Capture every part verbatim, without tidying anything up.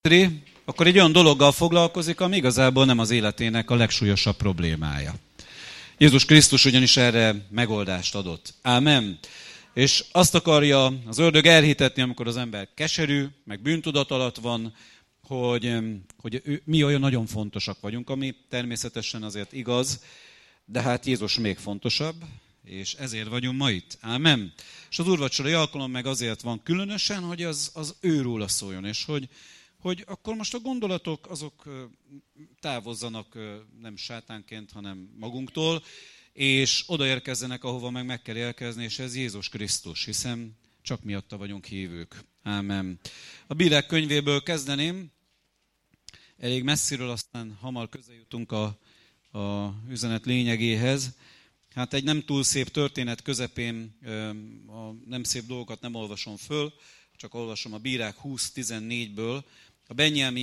akkor egy olyan dologgal foglalkozik, ami igazából nem az életének a legsúlyosabb problémája. Jézus Krisztus ugyanis erre megoldást adott. Ámen. És azt akarja az ördög elhitetni, amikor az ember keserű, meg bűntudat alatt van, hogy, hogy mi olyan nagyon fontosak vagyunk, ami természetesen azért igaz, de hát Jézus még fontosabb, és ezért vagyunk ma itt. Ámen. És az úrvacsorai alkalom meg azért van különösen, hogy az, az őróla szóljon, és hogy, hogy akkor most a gondolatok azok távozzanak nem sátánként, hanem magunktól, és odaérkezzenek, ahova meg meg kell érkezni, és ez Jézus Krisztus, hiszen csak miatta vagyunk hívők. Ámen. A Bírák könyvéből kezdeném, elég messziről, aztán hamar közeljutunk a, a üzenet lényegéhez. Hát egy nem túl szép történet közepén a nem szép dolgokat nem olvasom föl, csak olvasom a Bírák húsz tizennégyből. A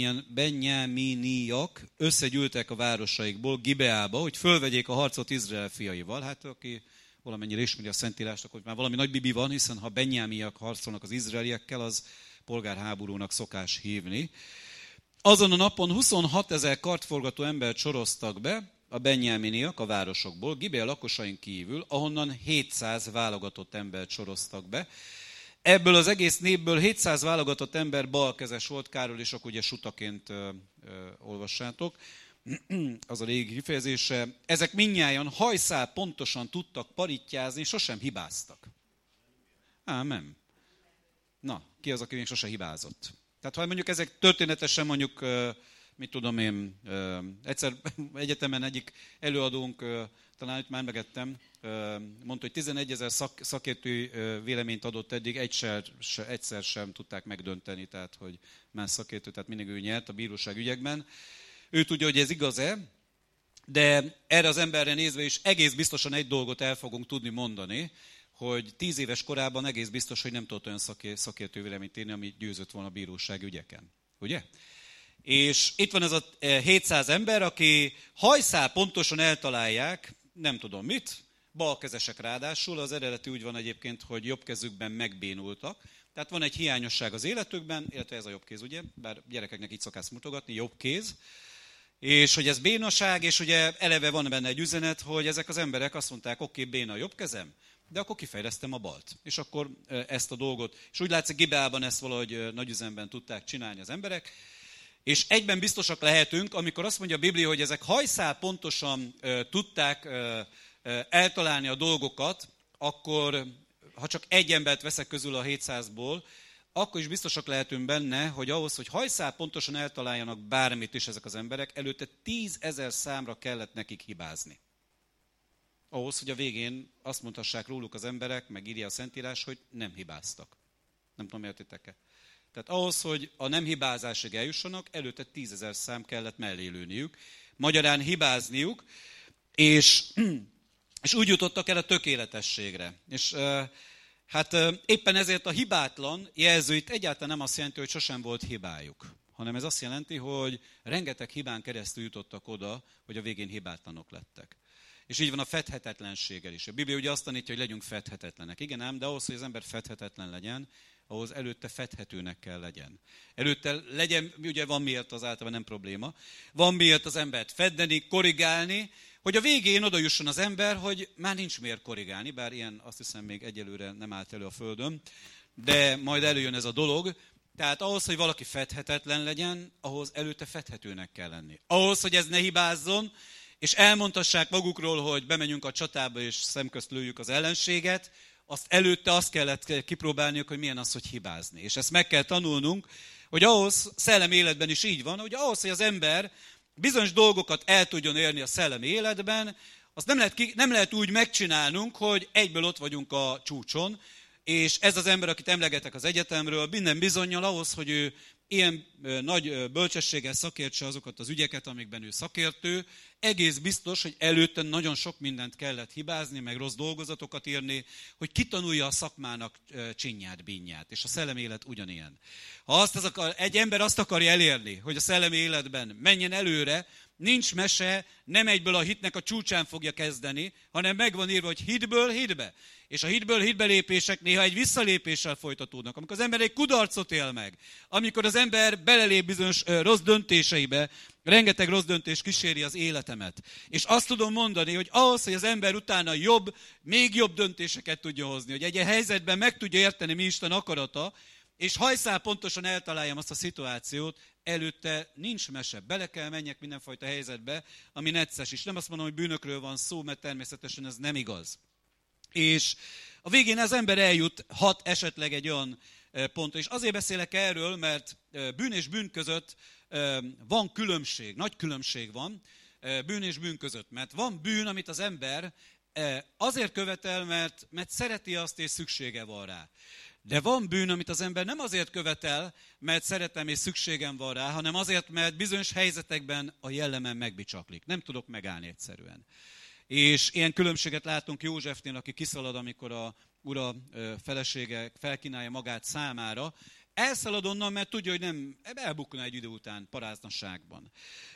benyáminiak összegyűltek a városaikból Gibeába, hogy fölvegyék a harcot Izrael fiaival. Hát aki valamennyire ismeri a Szentírást, akkor már valami nagy bibi van, hiszen ha benyámiak harcolnak az izraeliekkel, az polgárháborúnak szokás hívni. Azon a napon huszonhatezer kartforgató embert soroztak be a benyáminiak a városokból, Gibea lakosain kívül, ahonnan hétszáz válogatott embert soroztak be. Ebből az egész népből hétszáz válogatott ember balkezes volt, Károly is ugye sutaként ö, ö, olvassátok, az a régi kifejezése. Ezek mindnyájan hajszál pontosan tudtak parittyázni, sosem hibáztak. Ámen. Na, ki az, aki még sose hibázott? Tehát ha mondjuk ezek történetesen mondjuk, mit tudom én, egyszer egyetemen egyik előadónk, talán itt már megettem, mondta, hogy tizenegyezer szak, szakértői véleményt adott eddig, egyszer, egyszer sem tudták megdönteni, tehát hogy más szakértő, tehát mindig ő nyert a bíróság ügyekben. Ő tudja, hogy ez igaz-e, de erre az emberre nézve is egész biztosan egy dolgot el fogunk tudni mondani, hogy tíz éves korában egész biztos, hogy nem tudott olyan szakértő véleményt írni, ami győzött volna a bíróság ügyeken. Ugye? És itt van ez a hétszáz ember, aki hajszál pontosan eltalálják, nem tudom mit, balkezesek ráadásul, az eredeti úgy van egyébként, hogy jobb kezükben megbénultak. Tehát van egy hiányosság az életükben, illetve ez a jobb kéz, ugye? Bár gyerekeknek így szokás mutogatni, jobb kéz. És hogy ez bénaság, és ugye eleve van benne egy üzenet, hogy ezek az emberek azt mondták, oké, okay, béna a jobb kezem, de akkor kifejlesztem a balt. És akkor ezt a dolgot, és úgy látszik, Gibeában ezt valahogy nagyüzemben tudták csinálni az emberek. És egyben biztosak lehetünk, amikor azt mondja a Biblia, hogy ezek hajszál pontosan uh, tudták uh, uh, eltalálni a dolgokat, akkor, ha csak egy embert veszek közül a hétszázból, akkor is biztosak lehetünk benne, hogy ahhoz, hogy hajszál pontosan eltaláljanak bármit is ezek az emberek, előtte tízezer számra kellett nekik hibázni. Ahhoz, hogy a végén azt mondhassák róluk az emberek, meg írja a Szentírás, hogy nem hibáztak. Nem tudom, értitek-e? Tehát ahhoz, hogy a nem hibázásig eljussanak, előtte tízezer szám kellett mellé lőniük, magyarán hibázniuk, és, és úgy jutottak el a tökéletességre. És hát éppen ezért a hibátlan jelző itt egyáltalán nem azt jelenti, hogy sosem volt hibájuk, hanem ez azt jelenti, hogy rengeteg hibán keresztül jutottak oda, hogy a végén hibátlanok lettek. És így van a fedhetetlenséggel is. A Biblia ugye azt tanítja, hogy legyünk fedhetetlenek. Igen ám, de ahhoz, hogy az ember fedhetetlen legyen, ahhoz előtte fedhetőnek kell legyen. Előtte legyen, ugye van miért, az általában nem probléma, van miért az embert feddeni, korrigálni, hogy a végén oda jusson az ember, hogy már nincs miért korrigálni, bár ilyen azt hiszem még egyelőre nem állt elő a Földön, de majd előjön ez a dolog. Tehát ahhoz, hogy valaki fedhetetlen legyen, ahhoz előtte fedhetőnek kell lenni. Ahhoz, hogy ez ne hibázzon, és elmondhassák magukról, hogy bemenjünk a csatába, és szemközt lőjük az ellenséget, azt előtte azt kellett kipróbálniuk, hogy milyen az, hogy hibázni. És ezt meg kell tanulnunk, hogy ahhoz, szellemi életben is így van, hogy ahhoz, hogy az ember bizonyos dolgokat el tudjon érni a szellemi életben, azt nem lehet, ki, nem lehet úgy megcsinálnunk, hogy egyből ott vagyunk a csúcson, és ez az ember, akit emlegetek az egyetemről, minden bizonnyal ahhoz, hogy ő ilyen nagy bölcsességgel szakértse azokat az ügyeket, amikben ő szakértő, egész biztos, hogy előtte nagyon sok mindent kellett hibázni, meg rossz dolgozatokat írni, hogy kitanulja a szakmának csinyát, bínyát. És a szellemi élet ugyanilyen. Ha azt az akar, egy ember azt akarja elérni, hogy a szellemi életben menjen előre, nincs mese, nem egyből a hitnek a csúcsán fogja kezdeni, hanem meg van írva, hogy hitből hitbe. És a hitből hitbe lépések néha egy visszalépéssel folytatódnak. Amikor az ember egy kudarcot él meg, amikor az ember belelép bizonyos rossz döntéseibe, rengeteg rossz döntés kíséri az életemet. És azt tudom mondani, hogy ahhoz, hogy az ember utána jobb, még jobb döntéseket tudja hozni, hogy egy ilyen helyzetben meg tudja érteni, mi Isten akarata, és hajszál pontosan eltaláljam azt a szituációt, előtte nincs mese. Bele kell menjek mindenfajta helyzetbe, ami necces is. Nem azt mondom, hogy bűnökről van szó, mert természetesen ez nem igaz. És a végén az ember eljut hat esetleg egy olyan pontra. És azért beszélek erről, mert bűn és bűn között van különbség, nagy különbség van bűn és bűn között. Mert van bűn, amit az ember azért követel, mert, mert szereti azt és szüksége van rá. De van bűn, amit az ember nem azért követel, mert szeretem és szükségem van rá, hanem azért, mert bizonyos helyzetekben a jellemem megbicsaklik. Nem tudok megállni egyszerűen. És ilyen különbséget látunk Józsefnél, aki kiszalad, amikor a ura felesége felkínálja magát számára. Elszalad onnan, mert tudja, hogy nem, elbukna egy idő után paráznaságban.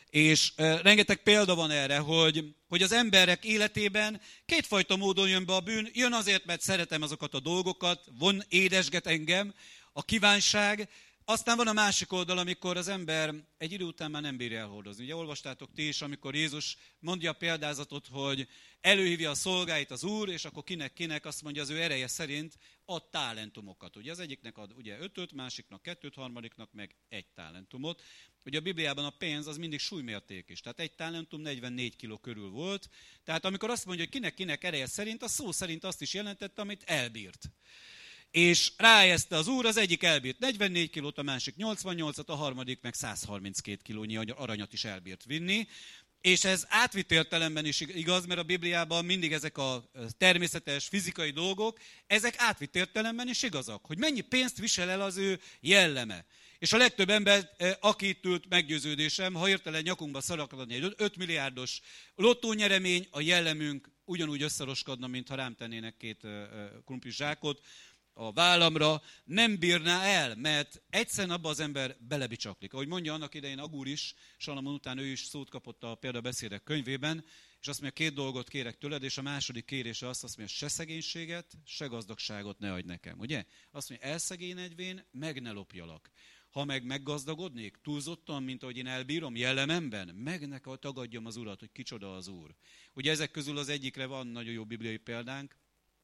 És e, rengeteg példa van erre, hogy, hogy az emberek életében kétfajta módon jön be a bűn. Jön azért, mert szeretem azokat a dolgokat, von édesget engem, a kívánság. Aztán van a másik oldal, amikor az ember egy idő után már nem bírja elhordozni. Ugye olvastátok ti is, amikor Jézus mondja a példázatot, hogy előhívja a szolgáit az Úr, és akkor kinek-kinek azt mondja az ő ereje szerint ad talentumokat. Ugye az egyiknek ad ugye ötöt, másiknak kettőt, harmadiknak meg egy talentumot. Ugye a Bibliában a pénz az mindig súlymérték is. Tehát egy talentum negyvennégy kiló körül volt. Tehát amikor azt mondja, hogy kinek-kinek ereje szerint, a szó szerint azt is jelentette, amit elbírt. És rájezte az Úr, az egyik elbírt negyvennégy kilót, a másik nyolcvannyolcat, a harmadik meg száz harminckét kilónyi aranyat is elbírt vinni. És ez átvitt értelemben is igaz, mert a Bibliában mindig ezek a természetes, fizikai dolgok, ezek átvitt értelemben is igazak, hogy mennyi pénzt visel el az ő jelleme. És a legtöbb ember, aki itt ült, meggyőződésem, ha hirtelen nyakunkba szarakadni egy öt milliárdos lottónyeremény, a jellemünk ugyanúgy összeroskodna, mintha rám tennének két krumplis zsákot a vállamra, nem bírná el, mert egyszerűen abban az ember belebicsaklik. Ahogy mondja annak idején Agúr is, Salamon után ő is szót kapott a példabeszédek könyvében, és azt mondja, két dolgot kérek tőled, és a második kérése azt, azt mondja, se szegénységet, se gazdagságot ne adj nekem. Ugye? Azt mondja, elszegényedvén meg ne lopjalak. Ha meg meggazdagodnék, túlzottan, mint ahogy én elbírom jellememben, meg ne tagadjam az Urat, hogy kicsoda az Úr. Ugye ezek közül az egyikre van nagyon jó bibliai példánk.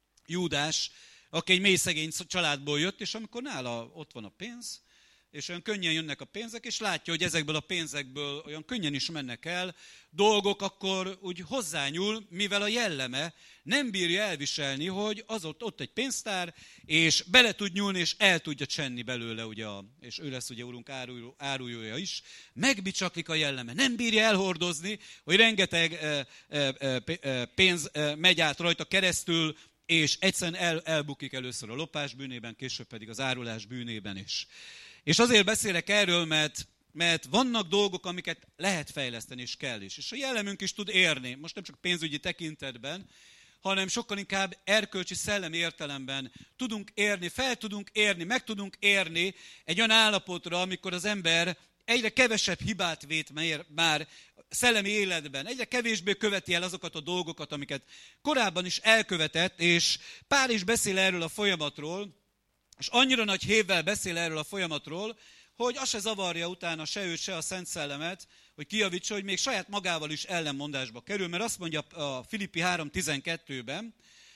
Júdás, aki egy mély szegény családból jött, és amikor nála ott van a pénz, és olyan könnyen jönnek a pénzek, és látja, hogy ezekből a pénzekből olyan könnyen is mennek el dolgok, akkor úgy hozzányúl, mivel a jelleme nem bírja elviselni, hogy az ott, ott egy pénztár, és bele tud nyúlni, és el tudja csenni belőle, ugye, a, és ő lesz ugye Urunk áruló, árulója is, megbicsaklik a jelleme, nem bírja elhordozni, hogy rengeteg e, e, e, pénz e, megy át rajta keresztül, és egyszerűen el, elbukik először a lopás bűnében, később pedig az árulás bűnében is. És azért beszélek erről, mert, mert vannak dolgok, amiket lehet fejleszteni, és kell is. És a jellemünk is tud érni, most nem csak pénzügyi tekintetben, hanem sokkal inkább erkölcsi szellemi értelemben tudunk érni, fel tudunk érni, meg tudunk érni egy olyan állapotra, amikor az ember egyre kevesebb hibát vét már szellemi életben, egyre kevésbé követi el azokat a dolgokat, amiket korábban is elkövetett, és Pál is beszél erről a folyamatról, és annyira nagy hévvel beszél erről a folyamatról, hogy az se zavarja utána se őt, se a Szent Szellemet, hogy kijavítsa, hogy még saját magával is ellenmondásba kerül, mert azt mondja a Filippi három tizenkettőben,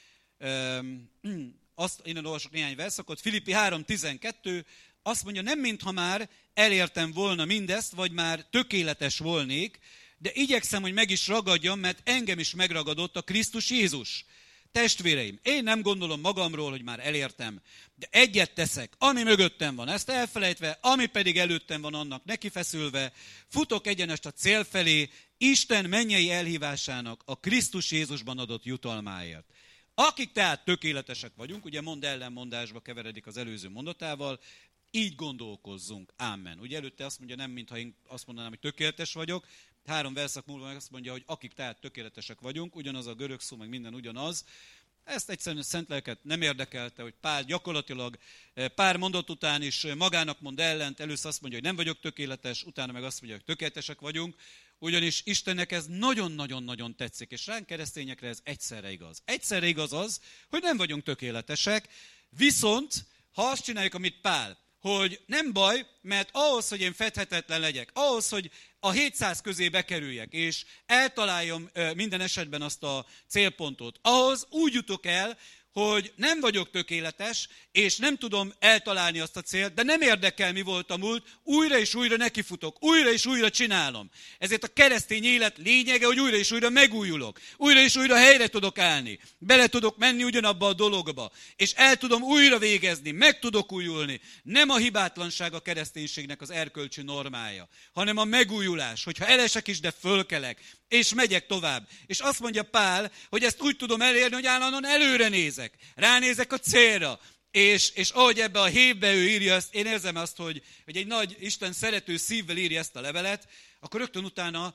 azt, innen olvasok néhány verszakot, Filippi három tizenkettő, azt mondja, nem mintha már elértem volna mindezt, vagy már tökéletes volnék, de igyekszem, hogy meg is ragadjam, mert engem is megragadott a Krisztus Jézus. Testvéreim, én nem gondolom magamról, hogy már elértem, de egyet teszek, ami mögöttem van, ezt elfelejtve, ami pedig előttem van, annak nekifeszülve, futok egyenest a cél felé, Isten mennyei elhívásának a Krisztus Jézusban adott jutalmáért. Akik tehát tökéletesek vagyunk, ugye mond ellenmondásba keveredik az előző mondatával, így gondolkozzunk. Ámen. Ugye előtte azt mondja, nem mintha én azt mondanám, hogy tökéletes vagyok. Három verszak múlva meg azt mondja, hogy akik tehát tökéletesek vagyunk, ugyanaz a görög szó, meg minden ugyanaz. Ezt egyszerűen a szent lelket nem érdekelte, hogy Pál gyakorlatilag pár mondat után is magának mond ellent, először azt mondja, hogy nem vagyok tökéletes, utána meg azt mondja, hogy tökéletesek vagyunk, ugyanis Istennek ez nagyon-nagyon-nagyon tetszik, és ránk keresztényekre ez egyszerre igaz. Egyszerre igaz az, hogy nem vagyunk tökéletesek, viszont ha azt csináljuk, amit Pál, hogy nem baj, mert ahhoz, hogy én fedhetetlen legyek, ahhoz, hogy a hétszáz közé bekerüljek, és eltaláljam minden esetben azt a célpontot, ahhoz úgy jutok el, hogy nem vagyok tökéletes, és nem tudom eltalálni azt a célt, de nem érdekel, mi volt a múlt, újra és újra nekifutok, újra és újra csinálom. Ezért a keresztény élet lényege, hogy újra és újra megújulok, újra és újra helyre tudok állni, bele tudok menni ugyanabba a dologba, és el tudom újra végezni, meg tudok újulni. Nem a hibátlanság a kereszténységnek az erkölcsi normája, hanem a megújulás, hogyha elesek is, de fölkelek, és megyek tovább. És azt mondja Pál, hogy ezt úgy tudom elérni, hogy állandóan előre nézek. Ránézek a célra. És, és ahogy ebbe a hévbe ő írja ezt, én érzem azt, hogy, hogy egy nagy Isten szerető szívvel írja ezt a levelet, akkor rögtön utána,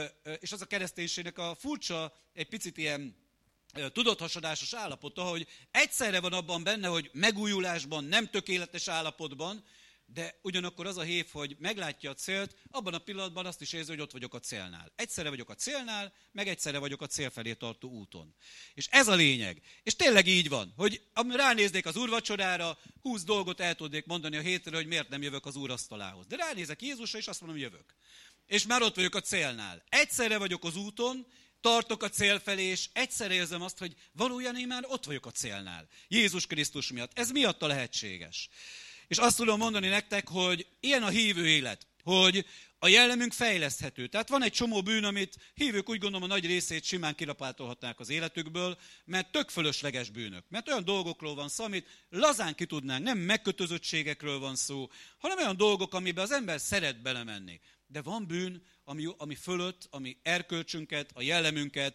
és az a kereszténységnek a furcsa, egy picit ilyen tudathasadásos állapota, hogy egyszerre van abban benne, hogy megújulásban, nem tökéletes állapotban, de ugyanakkor az a hév, hogy meglátja a célt, abban a pillanatban azt is érzi, hogy ott vagyok a célnál. Egyszerre vagyok a célnál, meg egyszerre vagyok a cél felé tartó úton. És ez a lényeg. És tényleg így van, hogy ránéznék az úrvacsorára, húsz dolgot el tudnék mondani a hétre, hogy miért nem jövök az úr asztalához. De ránézek Jézusra, és azt mondom, jövök. És már ott vagyok a célnál. Egyszerre vagyok az úton, tartok a cél felé, és egyszerre érzem azt, hogy valójában én már ott vagyok a célnál. Jézus Krisztus miatt. Ez miatta lehetséges. És azt tudom mondani nektek, hogy ilyen a hívő élet, hogy a jellemünk fejleszthető. Tehát van egy csomó bűn, amit hívők úgy gondolom a nagy részét simán kirapátolhatnák az életükből, mert tök fölösleges bűnök. Mert olyan dolgokról van szó, amit lazán ki tudnánk, nem megkötözöttségekről van szó, hanem olyan dolgok, amiben az ember szeret belemenni. De van bűn, ami, ami fölött, ami erkölcsünket, a jellemünket,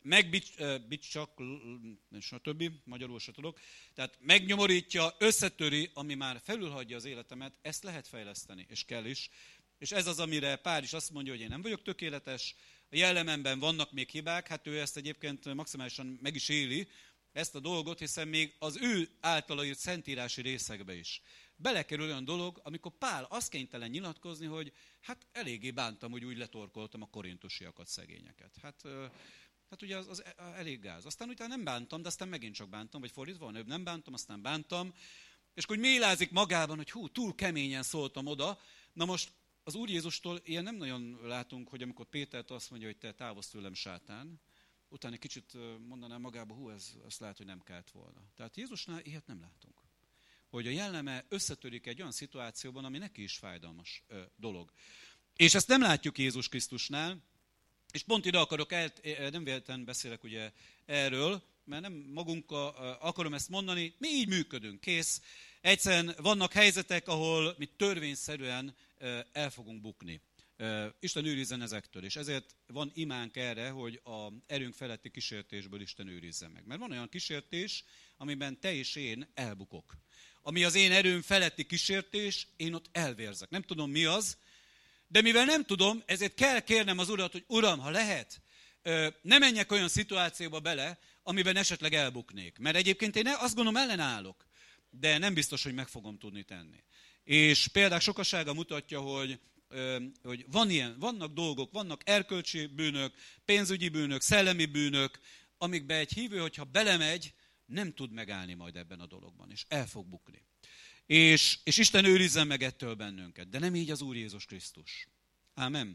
megbicsak, stb., magyarul se tudok, tehát megnyomorítja, összetöri, ami már felülhagyja az életemet, ezt lehet fejleszteni, és kell is. És ez az, amire Pál is azt mondja, hogy én nem vagyok tökéletes, a jellememben vannak még hibák, hát ő ezt egyébként maximálisan meg is éli, ezt a dolgot, hiszen még az ő általa írt szentírási részekbe is belekerül olyan dolog, amikor Pál azt kénytelen nyilatkozni, hogy hát eléggé bántam, hogy úgy letorkoltam a korintusiakat, szegényeket. Hát... Hát ugye az, az elég gáz. Aztán utána nem bántam, de aztán megint csak bántam, vagy fordítva, van, nem bántam, aztán bántam. És akkor mélázik magában, hogy hú, túl keményen szóltam oda. Na most az Úr Jézustól ilyen nem nagyon látunk, hogy amikor Pétert azt mondja, hogy te távozz tőlem, sátán, utána egy kicsit mondanám magába, hú, ez, ezt lehet, hogy nem kellett volna. Tehát Jézusnál ilyet nem látunk. Hogy a jelleme összetörik egy olyan szituációban, ami neki is fájdalmas ö, dolog. És ezt nem látjuk Jézus Krisztusnál. És pont ide akarok, el, nem véletlenül beszélek ugye erről, mert nem magunkkal akarom ezt mondani, mi így működünk, kész. Egyszerűen vannak helyzetek, ahol mi törvényszerűen el fogunk bukni. Isten őrizzen ezektől, és ezért van imánk erre, hogy az erőnk feletti kísértésből Isten őrizzen meg. Mert van olyan kísértés, amiben te és én elbukok. Ami az én erőm feletti kísértés, én ott elvérzek. Nem tudom mi az, de mivel nem tudom, ezért kell kérnem az Urat, hogy Uram, ha lehet, ne menjek olyan szituációba bele, amiben esetleg elbuknék. Mert egyébként én azt gondolom ellenállok, de nem biztos, hogy meg fogom tudni tenni. És példák sokasága mutatja, hogy, hogy van ilyen, vannak dolgok, vannak erkölcsi bűnök, pénzügyi bűnök, szellemi bűnök, amikbe egy hívő, hogyha belemegy, nem tud megállni majd ebben a dologban, és el fog bukni. És, és Isten őrizzen meg ettől bennünket. De nem így az Úr Jézus Krisztus. Ámen.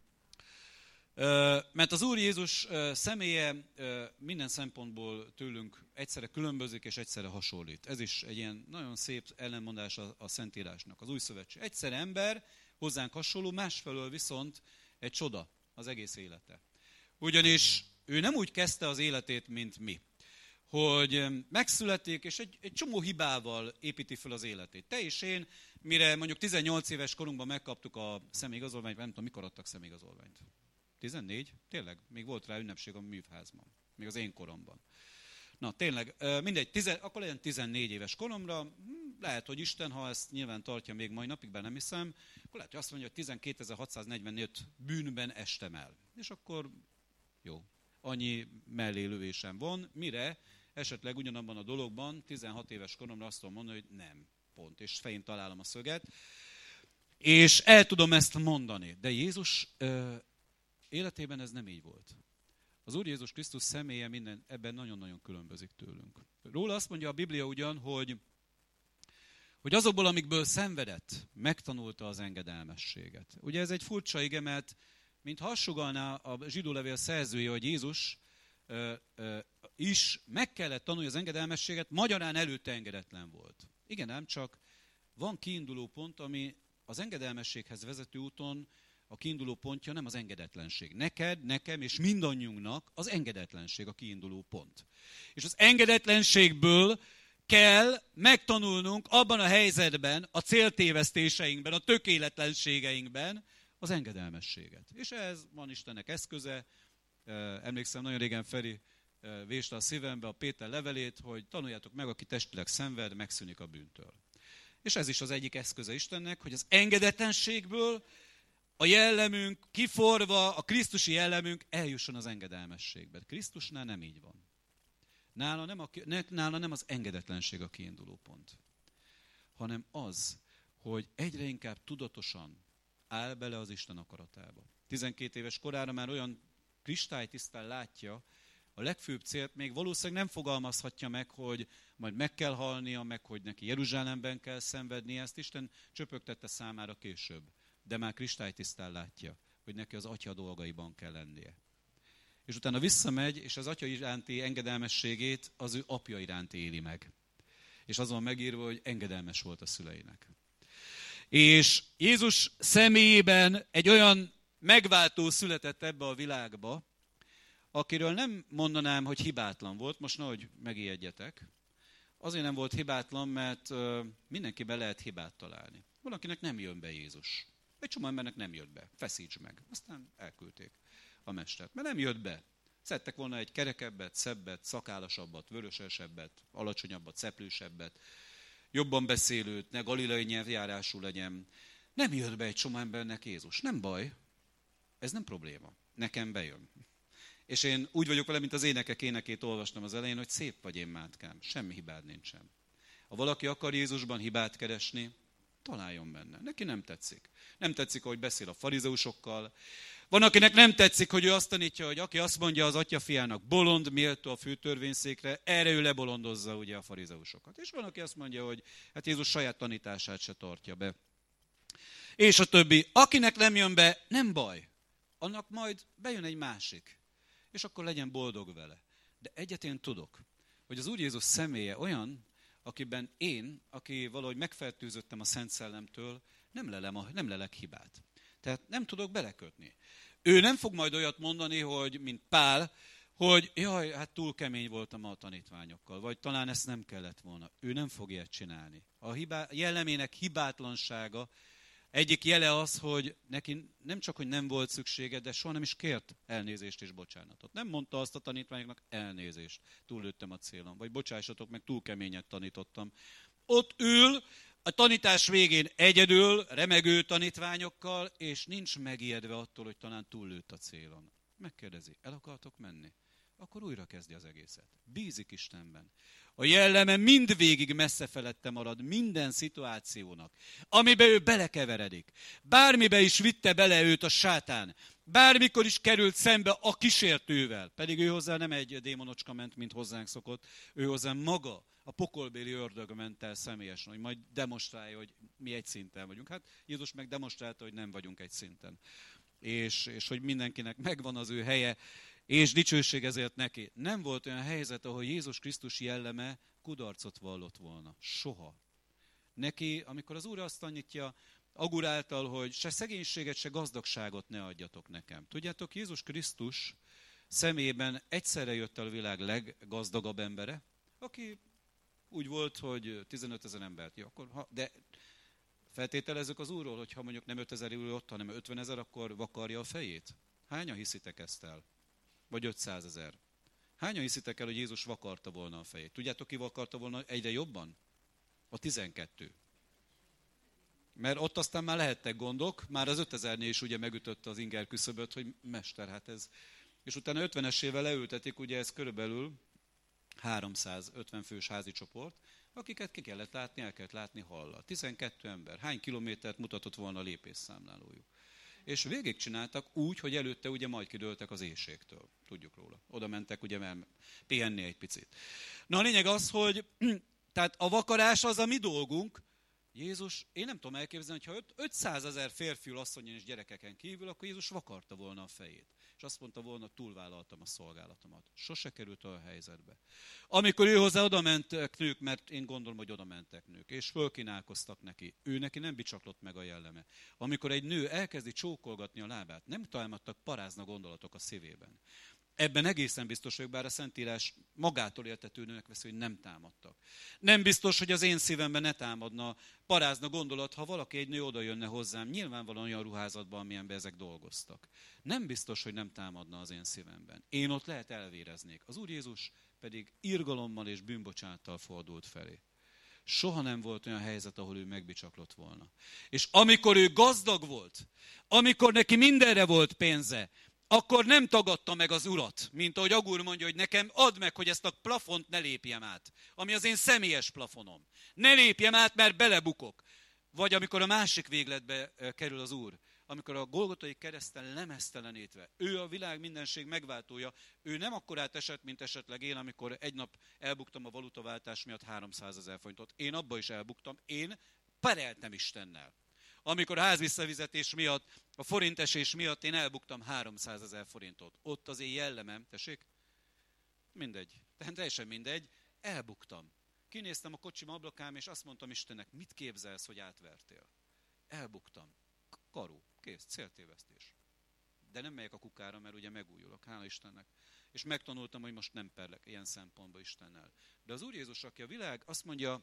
Mert az Úr Jézus személye minden szempontból tőlünk egyszerre különbözik és egyszerre hasonlít. Ez is egy ilyen nagyon szép ellenmondás a, a Szentírásnak. Az Új Szövetség. Egyszerre ember, hozzánk hasonló, másfelől viszont egy csoda az egész élete. Ugyanis ő nem úgy kezdte az életét, mint mi. Hogy megszületik, és egy, egy csomó hibával építi fel az életét. Te és én, mire mondjuk tizennyolc éves korunkban megkaptuk a személyigazolványt, nem tudom, mikor adtak személyigazolványt? tizennégy? Tényleg? Még volt rá ünnepség a művházban. Még az én koromban. Na tényleg, mindegy, tizen, akkor legyen tizennégy éves koromra, lehet, hogy Isten, ha ezt nyilván tartja még mai napig, bár nem hiszem, akkor lehet, hogy azt mondja, hogy tizenkétezer-hatszáznegyvenöt bűnben estem el. És akkor jó, annyi mellélövésem van, mire esetleg ugyanabban a dologban tizenhat éves koromra azt tudom mondani, hogy nem, pont, és fején találom a szöget. És el tudom ezt mondani. De Jézus ö, életében ez nem így volt. Az Úr Jézus Krisztus személye minden, ebben nagyon-nagyon különbözik tőlünk. Róla azt mondja a Biblia ugyan, hogy, hogy azokból, amikből szenvedett, megtanulta az engedelmességet. Ugye ez egy furcsa ige, mert mint hassugalná a zsidó levél szerzője, hogy Jézus ö, ö, is meg kellett tanulni az engedelmességet, magyarán előtte engedetlen volt. Igen, ám csak van kiinduló pont, ami az engedelmességhez vezető úton a kiinduló pontja nem az engedetlenség. Neked, nekem és mindannyiunknak az engedetlenség a kiinduló pont. És az engedetlenségből kell megtanulnunk abban a helyzetben, a céltévesztéseinkben, a tökéletlenségeinkben az engedelmességet. És ez van Istennek eszköze. Emlékszem, nagyon régen Feri véste a szívembe a Péter levelét, hogy tanuljátok meg, aki testileg szenved, megszűnik a bűntől. És ez is az egyik eszköze Istennek, hogy az engedetlenségből a jellemünk kiforva, a krisztusi jellemünk eljusson az engedelmességbe. Krisztusnál nem így van. Nála nem, a, nála nem az engedetlenség a kiinduló pont, hanem az, hogy egyre inkább tudatosan áll bele az Isten akaratába. tizenkét éves korára már olyan kristálytisztán látja, a legfőbb célt még valószínűleg nem fogalmazhatja meg, hogy majd meg kell halnia, meg hogy neki Jeruzsálemben kell szenvednie, ezt Isten csöpögtette számára később. De már kristálytisztán látja, hogy neki az atya dolgaiban kell lennie. És utána visszamegy, és az atya iránti engedelmességét az ő apja iránt éli meg. És az van megírva, hogy engedelmes volt a szüleinek. És Jézus személyében egy olyan megváltó született ebbe a világba, akiről nem mondanám, hogy hibátlan volt, most nehogy megijedjetek. Azért nem volt hibátlan, mert mindenkiben lehet hibát találni. Valakinek nem jön be Jézus. Egy csomó embernek nem jött be. Feszíts meg. Aztán elküldték a mestert. Mert nem jött be. Szedtek volna egy kerekebbet, szebbet, szakálasabbat, vörösesebbet, alacsonyabbat, szeplősebbet, jobban beszélőt, ne galileai nyelvjárású legyen. Nem jött be egy csomó embernek Jézus. Nem baj. Ez nem probléma. Nekem bejön. És én úgy vagyok vele, mint az énekek énekét olvastam az elején, hogy szép vagy én mátkám. Semmi hibád nincsen. Ha valaki akar Jézusban hibát keresni, találjon benne. Neki nem tetszik. Nem tetszik, ahogy beszél a farizeusokkal. Van, akinek nem tetszik, hogy ő azt tanítja, hogy aki azt mondja az atya fiának bolond, méltó a főtörvényszékre, erre ő lebolondozza ugye a farizeusokat. És van, aki azt mondja, hogy hát Jézus saját tanítását se tartja be. És a többi. Akinek nem jön be, nem baj. Annak majd bejön egy másik. És akkor legyen boldog vele. De egyet én tudok, hogy az Úr Jézus személye olyan, akiben én, aki valahogy megfertőzöttem a Szent Szellemtől, nem lelem, a, nem lelek hibát. Tehát nem tudok belekötni. Ő nem fog majd olyat mondani, hogy, mint Pál, hogy jaj, hát túl kemény voltam a tanítványokkal, vagy talán ezt nem kellett volna. Ő nem fog ilyet csinálni. A hibá, jellemének hibátlansága egyik jele az, hogy neki nem csak, hogy nem volt szüksége, de soha nem is kért elnézést és bocsánatot. Nem mondta azt a tanítványoknak, elnézést, túllőttem a célon, vagy bocsássatok meg, túl keményet tanítottam. Ott ül, a tanítás végén egyedül, remegő tanítványokkal, és nincs megijedve attól, hogy talán túllőtt a célon. Megkérdezi, el akartok menni? Akkor újra kezdi az egészet. Bízik Istenben. A jelleme mindvégig messze felette marad minden szituációnak, amiben ő belekeveredik. Bármibe is vitte bele őt a sátán. Bármikor is került szembe a kísértővel. Pedig ő hozzá nem egy démonocska ment, mint hozzánk szokott. Ő hozzá maga, a pokolbéli ördög ment el személyesen, hogy majd demonstrálja, hogy mi egy szinten vagyunk. Hát Jézus meg demonstrálta, hogy nem vagyunk egy szinten. És, és hogy mindenkinek megvan az ő helye, és dicsőség ezért neki. Nem volt olyan helyzet, ahol Jézus Krisztus jelleme kudarcot vallott volna. Soha. Neki, amikor az Úr azt tanítja Agur által, hogy se szegénységet, se gazdagságot ne adjatok nekem. Tudjátok, Jézus Krisztus szemében egyszerre jött el a világ leggazdagabb embere, aki úgy volt, hogy tizenötezer embert. Ja, akkor, ha, de feltételezzük az Úrról, hogy ha mondjuk nem ötezer ül ott, hanem ötvenezer, akkor vakarja a fejét. Hányan hiszitek ezt el? Vagy ötszázezer. Hányan hiszitek el, hogy Jézus vakarta volna a fejét? Tudjátok, ki vakarta volna egyre jobban? A tizenkettő. Mert ott aztán már lehettek gondok, már az ötezernél is ugye megütötte az inger küszöböt, hogy mester, hát ez... És utána ötvenesével leültetik, ugye ez körülbelül háromszázötven fős házi csoport, akiket ki kellett látni, el kellett látni hallal. tizenkettő ember. Hány kilométert mutatott volna a lépésszámlálójuk? És végigcsináltak úgy, hogy előtte ugye majd kidőltek az éhségtől. Tudjuk róla. Oda mentek ugye mert pihenni egy picit. Na a lényeg az, hogy tehát a vakarás az a mi dolgunk. Jézus, én nem tudom elképzelni, hogy ha ötszázezer férfiül, asszonyon és gyerekeken kívül, akkor Jézus vakarta volna a fejét. És azt mondta volna, túlvállaltam a szolgálatomat. Sose került olyan helyzetbe. Amikor ő hozzá oda mentek nők, mert én gondolom, hogy oda mentek nők, és fölkínálkoztak neki, ő neki nem bicsaklott meg a jelleme. Amikor egy nő elkezdi csókolgatni a lábát, nem támadtak parázna gondolatok a szívében. Ebben egészen biztos vagyok, bár a Szentírás magától értetődőnek veszi, hogy nem támadtak. Nem biztos, hogy az én szívemben ne támadna, parázna gondolat, ha valaki, egy nő oda jönne hozzám, nyilvánvalóan olyan ruházatban, amilyenben ezek dolgoztak. Nem biztos, hogy nem támadna az én szívemben. Én ott lehet elvéreznék. Az Úr Jézus pedig irgalommal és bűnbocsánattal fordult felé. Soha nem volt olyan helyzet, ahol ő megbicsaklott volna. És amikor ő gazdag volt, amikor neki mindenre volt pénze, akkor nem tagadta meg az Urat, mint ahogy Agur mondja, hogy nekem add meg, hogy ezt a plafont ne lépjem át, ami az én személyes plafonom. Ne lépjem át, mert belebukok. Vagy amikor a másik végletbe kerül az Úr, amikor a Golgotai kereszten lemeztelenítve, ő a világ mindenség megváltója, ő nem akkorát esett, mint esetleg én, amikor egy nap elbuktam a valutaváltás miatt háromszázezer forintot. Én abba is elbuktam, én pereltem Istennel. Amikor a házvisszafizetés miatt, a forintesés miatt én elbuktam háromszázezer forintot. Ott az én jellemem, tessék? Mindegy, tehát teljesen mindegy, elbuktam. Kinéztem a kocsim ablakám, és azt mondtam Istennek, mit képzelsz, hogy átvertél? Elbuktam. Karó, kész, céltévesztés. De nem megyek a kukára, mert ugye megújulok, hála Istennek. És megtanultam, hogy most nem perlek ilyen szempontból Istennel. De az Úr Jézus, aki a világ, azt mondja,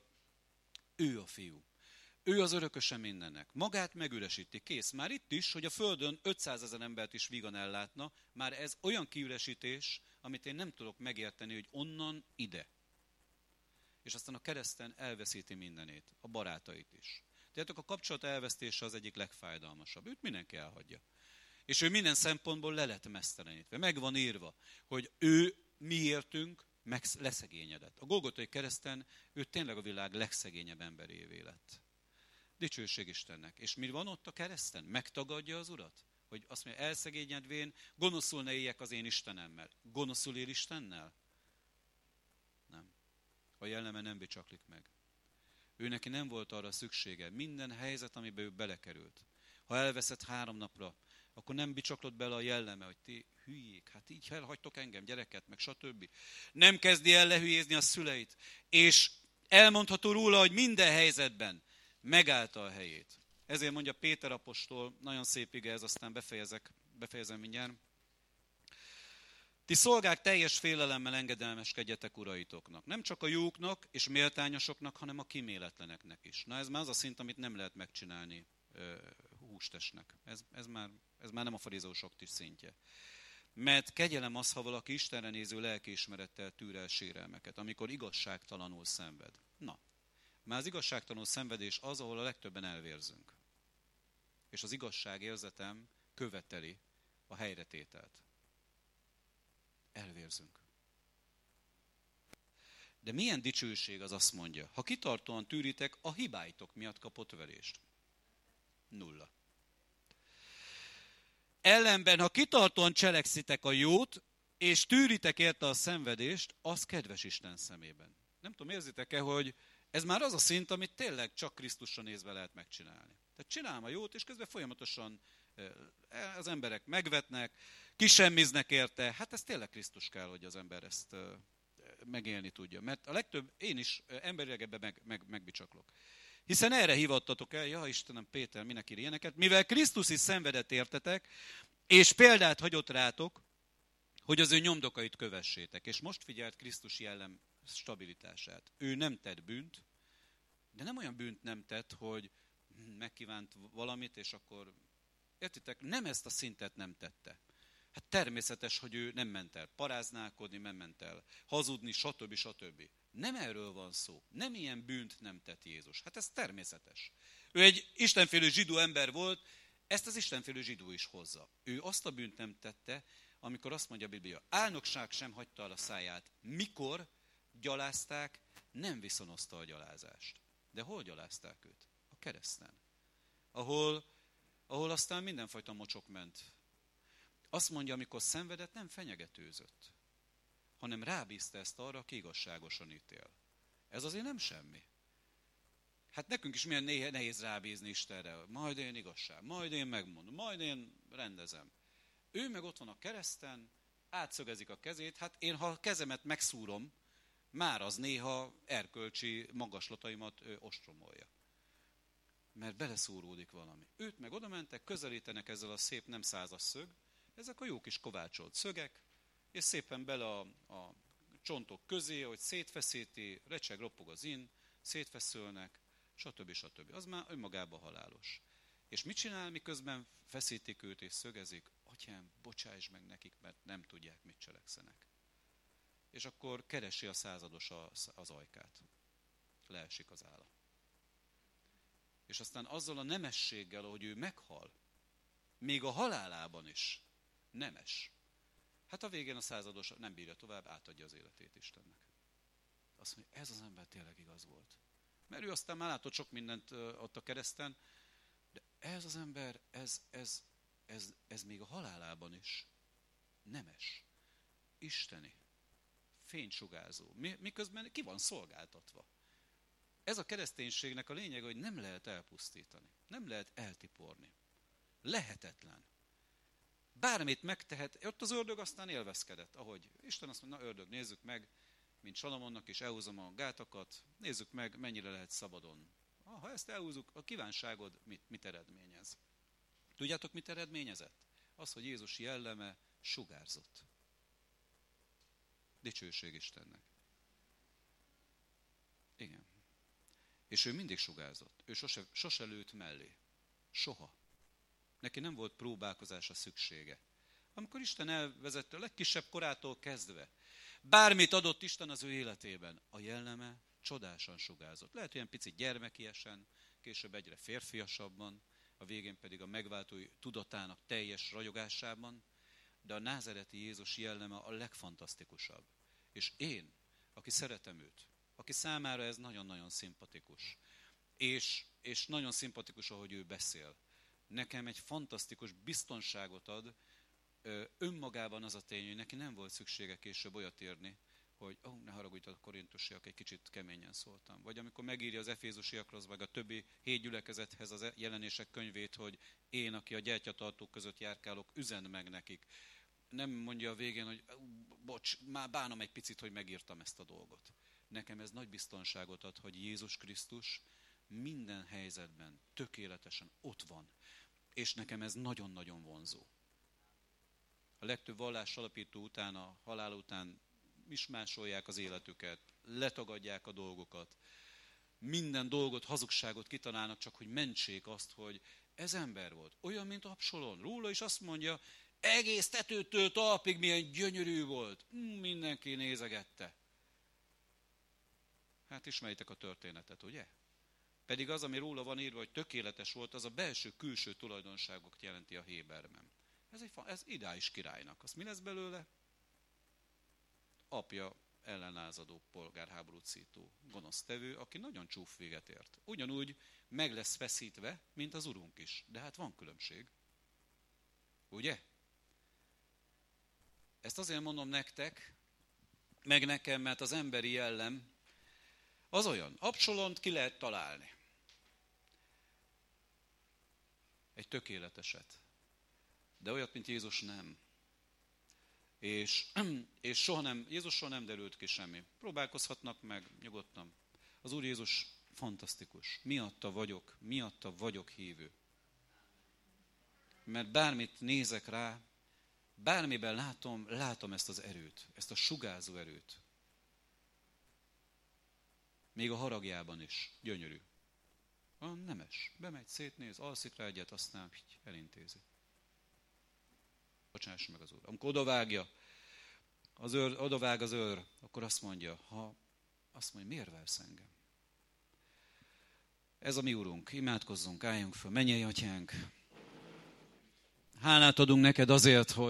ő a fiú. Ő az örököse mindennek. Magát megüresíti. Kész. Már itt is, hogy a Földön ötszázezer embert is vígan ellátna, már ez olyan kiüresítés, amit én nem tudok megérteni, hogy onnan ide. És aztán a kereszten elveszíti mindenét, a barátait is. Tehát a kapcsolat elvesztése az egyik legfájdalmasabb. Őt mindenki elhagyja. És ő minden szempontból le lett mesztelenítve. Meg van írva, hogy ő miértünk meg leszegényedett. A Golgotai kereszten ő tényleg a világ legszegényebb emberévé lett. Dicsőség Istennek. És mi van ott a kereszten? Megtagadja az Urat? Hogy azt mondja, elszegényedvén, gonoszul ne éljek az én Istenemmel. Gonoszul él Istennel? Nem. A jelleme nem bicsaklik meg. Ő neki nem volt arra szüksége. Minden helyzet, amiben ő belekerült. Ha elveszett három napra, akkor nem bicsaklott bele a jelleme, hogy ti hülyék, hát így elhagytok engem, gyereket, meg stb. Nem kezdi el lehülyézni a szüleit. És elmondható róla, hogy minden helyzetben megállta a helyét. Ezért mondja Péter apostol, nagyon szép ige ez, aztán befejezek, befejezem mindjárt. Ti szolgák, teljes félelemmel engedelmeskedjetek uraitoknak. Nem csak a jóknak és méltányosoknak, hanem a kíméletleneknek is. Na ez már az a szint, amit nem lehet megcsinálni uh, hústesnek. Ez, ez, már, ez már nem a farizeusok szintje. Mert kegyelem az, ha valaki Istenre néző lelkiismerettel tűr el sérelmeket, amikor igazságtalanul szenved. Na, már az igazságtalanul szenvedés az, ahol a legtöbben elvérzünk. És az igazságérzetem követeli a helyretételt. Elvérzünk. De milyen dicsőség az, azt mondja, ha kitartóan tűritek, a hibáitok miatt kapott verést. Nulla. Ellenben, ha kitartóan cselekszitek a jót, és tűritek érte a szenvedést, az kedves Isten szemében. Nem tudom, érzitek-e, hogy ez már az a szint, amit tényleg csak Krisztusra nézve lehet megcsinálni. Tehát csinálom a jót, és közben folyamatosan az emberek megvetnek, kisemmiznek érte. Hát ez tényleg Krisztus kell, hogy az ember ezt megélni tudja. Mert a legtöbb, én is emberileg ebben meg, meg, megbicsaklok. Hiszen erre hivattatok el, ja Istenem, Péter, minek ír ilyeneket, mivel Krisztus is szenvedett értetek, és példát hagyott rátok, hogy az ő nyomdokait kövessétek. És most figyelt Krisztus jellem stabilitását. Ő nem tett bűnt, de nem olyan bűnt nem tett, hogy megkívánt valamit, és akkor, értitek, nem ezt a szintet nem tette. Hát természetes, hogy ő nem ment el paráználkodni, nem ment el hazudni, stb. stb. Nem erről van szó. Nem ilyen bűnt nem tett Jézus. Hát ez természetes. Ő egy istenfélő zsidó ember volt, ezt az istenfélő zsidó is hozza. Ő azt a bűnt nem tette, amikor azt mondja a Biblia, álnokság sem hagyta el a száját. Mikor gyalázták, nem viszonozta a gyalázást. De hol gyalázták őt? A kereszten. Ahol, ahol aztán mindenfajta mocsok ment. Azt mondja, amikor szenvedett, nem fenyegetőzött, hanem rábízta ezt arra, aki igazságosan ítél. Ez azért nem semmi. Hát nekünk is milyen nehéz rábízni Istenre. Majd én igazság, majd én megmondom, majd én rendezem. Ő meg ott van a kereszten, átszögezik a kezét, hát én ha a kezemet megszúrom, már az néha erkölcsi magaslataimat ő, ostromolja. Mert beleszúródik valami. Őt meg oda mentek, közelítenek ezzel a szép nem százas szög, ezek a jó kis kovácsolt szögek, és szépen bele a, a csontok közé, hogy szétfeszíti, recseg, ropog az in, szétfeszülnek, stb. stb. Az már önmagában halálos. És mit csinál, miközben feszítik őt és szögezik? Atyám, bocsáss meg nekik, mert nem tudják, mit cselekszenek. És akkor keresi a százados az ajkát. Leesik az álla. És aztán azzal a nemességgel, ahogy ő meghal, még a halálában is nemes. Hát a végén a százados nem bírja tovább, átadja az életét Istennek. Azt mondja, ez az ember tényleg igaz volt. Mert ő aztán már látott sok mindent ott a kereszten, de ez az ember, ez, ez, ez, ez még a halálában is nemes, isteni, fénysugárzó, miközben ki van szolgáltatva. Ez a kereszténységnek a lényege, hogy nem lehet elpusztítani, nem lehet eltiporni. Lehetetlen. Bármit megtehet, ott az ördög aztán élvezkedett, ahogy Isten azt mondja, na ördög, nézzük meg, mint Salamonnak is elhúzom a gátakat, nézzük meg, mennyire lehet szabadon. Ha ezt elhúzzuk, a kívánságod mit, mit eredményez? Tudjátok, mit eredményezett? Az, hogy Jézus jelleme sugárzott. Dicsőség Istennek. Igen. És ő mindig sugárzott. Ő sose, sose lőtt mellé. Soha. Neki nem volt próbálkozásra szüksége. Amikor Isten elvezette a legkisebb korától kezdve, bármit adott Isten az ő életében, a jelleme csodásan sugárzott. Lehet, hogy ilyen picit gyermekiesen, később egyre férfiasabban, a végén pedig a megváltó tudatának teljes ragyogásában, de a názereti Jézus jelleme a legfantasztikusabb. És én, aki szeretem őt, aki számára ez nagyon-nagyon szimpatikus, és, és nagyon szimpatikus, ahogy ő beszél, nekem egy fantasztikus biztonságot ad, önmagában az a tény, hogy neki nem volt szüksége később olyat írni, hogy ó, oh, ne haragudj, a korintusiak, egy kicsit keményen szóltam. Vagy amikor megírja az efézusiakhoz, meg a többi hét gyülekezethez az jelenések könyvét, hogy én, aki a gyertyatartók között járkálok, üzend meg nekik. Nem mondja a végén, hogy bocs, már bánom egy picit, hogy megírtam ezt a dolgot. Nekem ez nagy biztonságot ad, hogy Jézus Krisztus minden helyzetben tökéletesen ott van. És nekem ez nagyon-nagyon vonzó. A legtöbb vallás alapító után, a halál után mismásolják az életüket, letagadják a dolgokat, minden dolgot, hazugságot kitalálnak, csak hogy mentsék azt, hogy ez ember volt. Olyan, mint Absalom. Róla is azt mondja, egész tetőtől talpig milyen gyönyörű volt. Mindenki nézegette. Hát ismeritek a történetet, ugye? Pedig az, ami róla van írva, hogy tökéletes volt, az a belső-külső tulajdonságokat jelenti a héberben. Ez, egy, ez idális királynak. Az mi lesz belőle? Apja ellenázadó, polgárháborút szító, gonosztevő, aki nagyon csúf véget ért. Ugyanúgy meg lesz feszítve, mint az Urunk is. De hát van különbség. Ugye? Ezt azért mondom nektek, meg nekem, mert az emberi jellem az olyan. Absalont ki lehet találni. Egy tökéleteset. De olyat, mint Jézus nem. És, és soha nem, Jézusról nem derült ki semmi. Próbálkozhatnak meg nyugodtan. Az Úr Jézus fantasztikus. Miatta vagyok, miatta vagyok hívő. Mert bármit nézek rá, bármiben látom, látom ezt az erőt, ezt a sugárzó erőt. Még a haragjában is. Gyönyörű. Olyan nemes. Bemegy, szétnéz, alszik rá egyet, aztán elintézi. bocsássa meg az Úr. Amikor odavágja, az őr, odavág az őr, akkor azt mondja, ha azt mondja, miért versz engem? Ez a mi Urunk, imádkozzunk, álljunk föl, mennyei Atyánk. Hálát adunk neked azért, hogy